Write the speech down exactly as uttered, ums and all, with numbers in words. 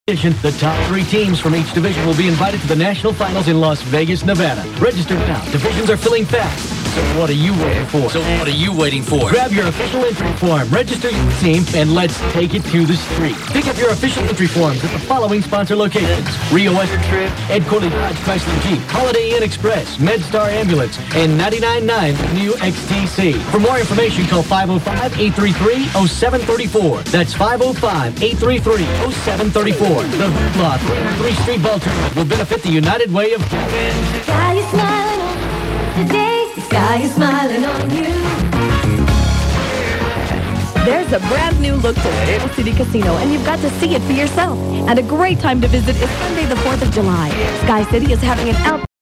The top three teams from each division will be invited to the national finals in Las Vegas, Nevada. Register now. Divisions are filling fast. So what are you waiting for? So what are you waiting for? Grab your official entry form, register your team, and let's take it to the street. Pick up your official entry forms at the following sponsor locations: Rio Western Trip, Ed Corley Dodge Chrysler Jeep, Holiday Inn Express, MedStar Ambulance, and ninety-nine point nine New X T C. For more information, call five oh five, eight three three, oh seven three four. That's five oh five, eight three three, oh seven three four. The Hoopla three oh three Street Ball Tournament will benefit the United Way of The sky is smiling on today. The sky is smiling on you. There's a brand new look to Laredo City Casino, and you've got to see it for yourself. And a great time to visit is Sunday the fourth of July. Sky City is having an out